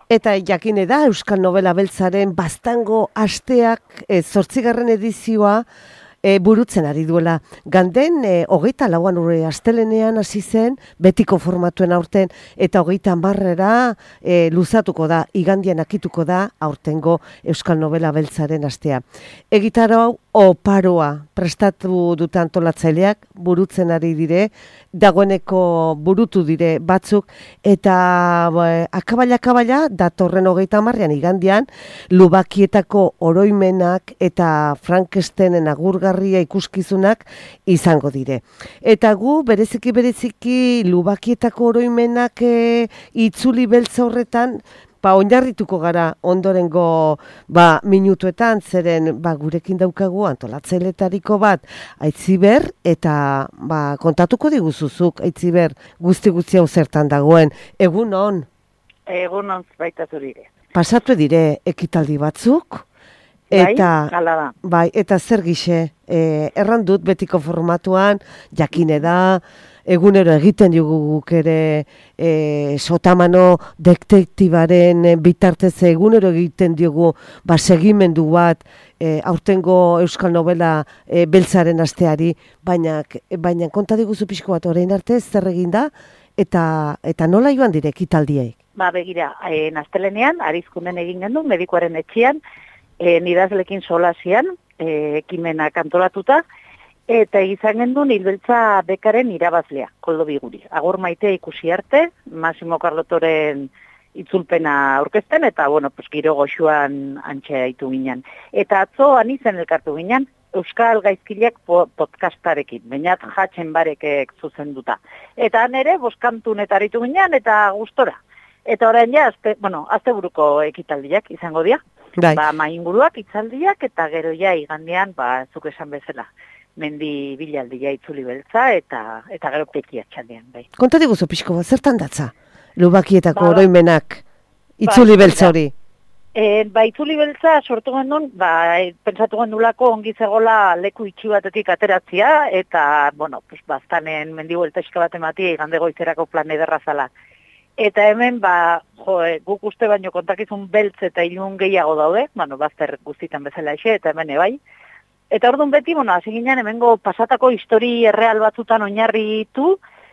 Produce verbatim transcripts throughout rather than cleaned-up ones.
Eta jakine da Euskal Nobela Beltzaren Baztango asteak e, zortzigarren edizioa e, burutzen ari duela. Ganden e, hogeita lauan urre astelenean hasi zen, betiko formatuen aurten, eta hogeita hamarrera e, luzatuko da, igandian akituko da aurtengo Euskal Nobela Beltzaren astea. Egitaro hau oparoa prestatu dute antolatzaileak, burutzen ari dire, dagoeneko burutu dire batzuk, eta akabala-akabala datorren hogeita hamarrean igandian, Lubakietako oroimenak eta Frankensteinen agurgarria ikuskizunak izango dire. Eta gu, bereziki bereziki Lubakietako oroimenak e, itzuli beltza horretan, ba, oinarrituko gara ondorengo ba, minutuetan, zeren ba, gurekin daukagu antolatzailetariko bat Aitziber, eta ba, kontatuko diguzuzuk Aitziber guzti-guzti hau zertan dagoen. Egun on? Egun on baita zurire. Pasatu dire ekitaldi batzuk, eta, bai, bai, eta zer gixe, e, erran dut betiko formatuan, jakine da, egunero egiten dugu guk ere e, sotamano detektibaren bitartez egunero egiten dugu ba, segimendu bat e, aurtengo Euskal Nobela e, Beltzaren asteari, baina, baina konta diguzu pixko bat orain arte zer egin da eta, eta nola joan dire ekitaldiek? Ba, begira, e, astelenean, arizkunen egin gendu, medikoaren etxean, e, nidazlekin solasian, e, ekimenak antolatuta, eta izan gendun Hilbeltza bekaren irabazlea, Koldo Biguri. Agur Maitea ikusi arte, Massimo Carlotoren itzulpena aurkezten, eta, bueno, pues, giro goxuan antxea ditu ginen. Eta atzo anizen elkartu ginen, Euskal Gaizkileak podcastarekin, bainat jatzen barekek zuzenduta. Eta nere, boskantun eta aritu ginen, eta gustora. Eta orain ja, azte, bueno, asteburuko ekitaldiak izango dira. Bai. Ba, mainguruak, itzaldiak, eta gero ja, igandean, ba, zuk esan bezala. Mendi bilaldia itzuli beltza eta eta gero pekia txaldean, bai. Konta diguzu pixko bat, zertan datza? Lubakietako ba, oroimenak itzuli ba, beltza hori? E, ba, itzuli beltza sortu gendun, ba, pentsatu gendulako ongi zegoela leku itxi batetik ateratzia, eta, bueno, pues, baztanen mendi bueltaxka bat ematia igande goizerako plan ederra zala. Eta hemen, ba, jo, guk uste baino kontakizun beltz eta ilun gehiago daude, bueno, bazter guztitan bezala exe, eta hemen ebai. Eta orduan beti, bueno, hasi ginen hemengo pasatako histori erreal batzutan oinarritu,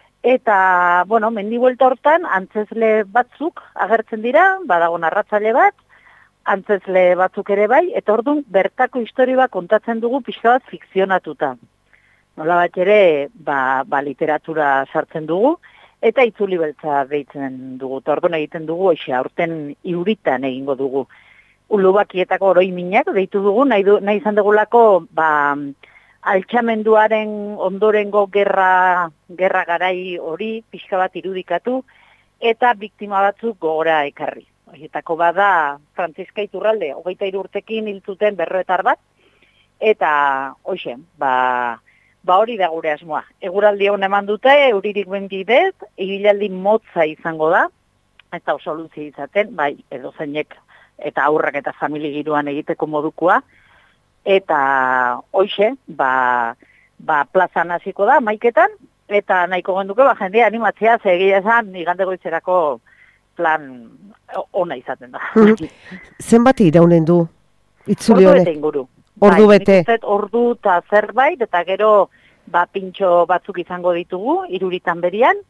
eta, bueno, mendi buelta hortan, antzezle batzuk agertzen dira, badago narratzaile bat, antzezle batzuk ere bai, eta orduan bertako histori bat kontatzen dugu pixka bat fikzionatuta. Nola bat ere, ba, ba literatura sartzen dugu, eta itzuli beltza deitzen dugu. Eta orduan egiten dugu, oixe, aurten iuritan egingo dugu. Lubakietako oroiminak deitu dugu, nahi, du, nahi izan dugulako ba, altxamenduaren ondorengo gerra, gerra garai hori pixka bat irudikatu eta biktima batzuk gogora ekarri. Horietako bada Frantziska Iturralde, hogeita hiru urtekin hiltzuten berroetar bat, eta hoxe, ba, ba hori da gure asmoa. Eguraldi hon eman dute, euririk benbidez, ibilaldi motza izango da, eta oso luzi izaten, bai, edo zeinek eta aurrak eta famili giroan egiteko modukua, eta hoxe, ba, ba plazan hasiko da, maiketan, eta nahiko genduke, ba, jendea animatzea, zegia esan, igande goizerako plan ona izaten da. Zenbat iraunen du? Itzuli ordu honek? bete inguru. Ordu bai, bete? Nik ordu eta zerbait, eta gero ba, pintxo batzuk izango ditugu, iruritan berian,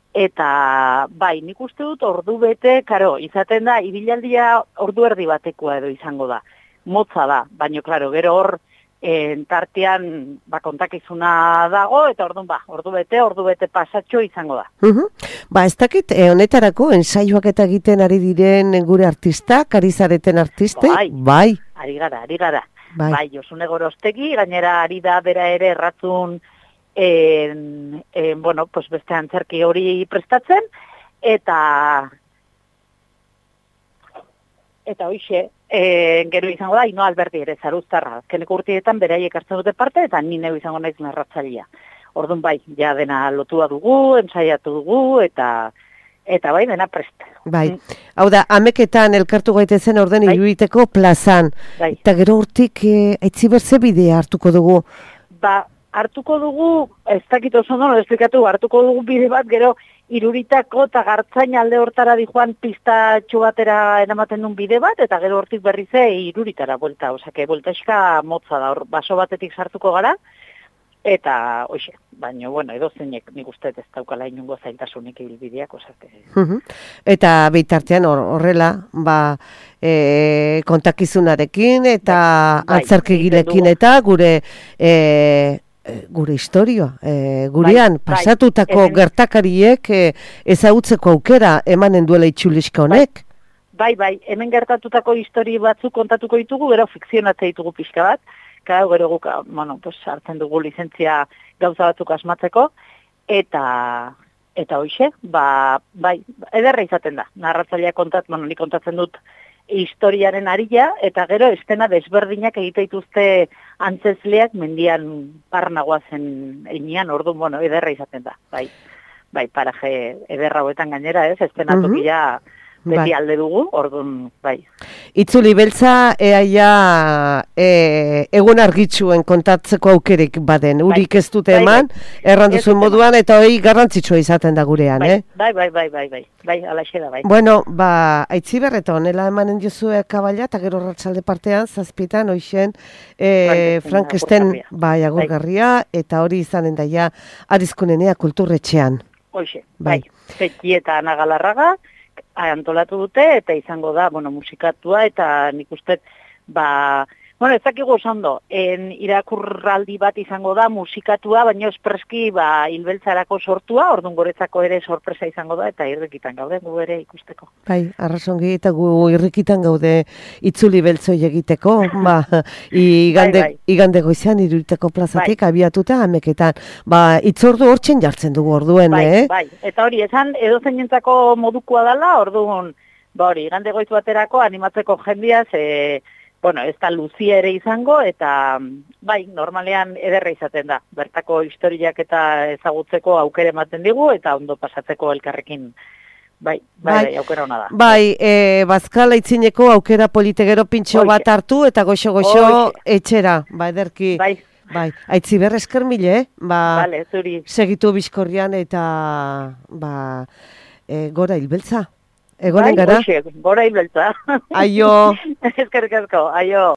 eta bai, nik uste dut ordu bete, karo, izaten da, ibilaldia ordu erdi batekoa edo izango da. Motza da, baina, klaro, gero hor, en, tartean, ba, kontakizuna dago, eta orduan, ba, ordu bete, ordu bete pasatxo izango da. Uh-huh. Ba, ez dakit, e, honetarako, ensaioak eta egiten ari diren gure artistak, ari zareten artistek? Bai, bai. Ari gara, ari gara. Bai, bai Josune Gorostegi, gainera ari da bera ere erratzun, En, en, bueno, pues beste antzerki hori prestatzen, eta eta hoixe, e, gero izango da, Ino Alberdi ere zaruztarra, azkeneko urtietan beraiek hartzen dute parte, eta ni neu izango naiz narratzailea. Orduan bai, ja dena lotua dugu, ensaiatu dugu, eta eta bai, dena prest. Bai, hau da, ameketan elkartu gaitezen orden bai. Iruiteko plazan, bai. Eta gero urtik e, Aitziber ze bidea hartuko dugu? Ba, hartuko dugu, ez dakit oso ondo esplikatu, hartuko dugu bide bat, gero Iruritako eta Gartzain alde hortara di joan pistatxo batera eramaten duen bide bat, eta gero hortik berriz iruritara buelta, osake, bueltaxka motza da, hor baso batetik sartuko gara, eta, hoxe, baina, bueno, edo zeinek nik uste ez daukala inungo zailtasunik ibilbideak, osake. Eta bitartean horrela, ba, e, kontakizunarekin eta bai, antzerkigilekin eta gure... E, gure historia, e, gurean bai, pasatutako bai, gertakariek e, ezagutzeko aukera emanen duela itxuliska honek. Bai, bai, hemen gertatutako histori batzuk kontatuko ditugu, gero fikzionatze ditugu pixka bat, gero gero guk, bueno, pues, hartzen dugu lizentzia gauza batzuk asmatzeko, eta eta hoxe, ba, bai, ederra izaten da, narratzailea kontat, bueno, ni kontatzen dut historiaren arila, eta gero estena desberdinak egite dituzte antzezleak mendian parnagoa zen einean, orduan, bueno, ederra izaten da, bai, bai, paraje ederra hoetan gainera, ez, estenatokia beti bai. Alde dugu, orduan, bai. Itzuli beltza, eaia e, egun argitsuen kontatzeko aukerik baden, urik bai. Ez dute eman, bai, bai. Erranduzun moduan, eta hori garrantzitsua izaten da gurean, bai. eh? Bai, bai, bai, bai, bai, bai, alaxe da, bai. Bueno, ba, aitzi berreta honela emanen diozuek kabala, eta gero ratxalde partean, zazpitan, oixen, e, Frankenstein, bai, agurgarria, eta hori izanen daia, arizkunenea kulturretxean. Oixe, bai, Zeki eta Ana Galarraga, antolatu dute, eta izango da, bueno, musikatua, eta nik uste, ba, bueno, ez dakigu ondo, en irakurraldi bat izango da, musikatua, baina espreski, ba, hilbeltzarako sortua, orduan goretzako ere sorpresa izango da, eta irrikitan gaude, gu ere ikusteko. Bai, arrazongi, eta gu irrikitan gaude itzuli beltzoi egiteko, ba, igande, bai, bai. igande goizan, iruriteko plazatik, bai. Abiatuta, ameketan, ba, itzordu hortzen jartzen dugu orduen, bai, eh? Bai, eta hori, esan, edo zeinentzako modukua dela, orduan, ba hori, igande goiz baterako animatzeko jendiaz, e, bueno, ez da luzia ere izango, eta bai, normalean ederra izaten da. Bertako historiak eta ezagutzeko aukere ematen digu, eta ondo pasatzeko elkarrekin, bai, bai, bai, bai aukera hona da. Bai, e, bazkala itzineko aukera politegero pintxo Oixe. Bat hartu, eta goxo-goxo etxera, ba, ederki. Bai. Bai, aitzi berre esker mile, eh? Ba, vale, zuri. Segitu bizkorrian eta, ba, e, gora hilbeltza. Egonen gara? Bai, gora hilbeltza. Aio. Eskerrik asko, aio.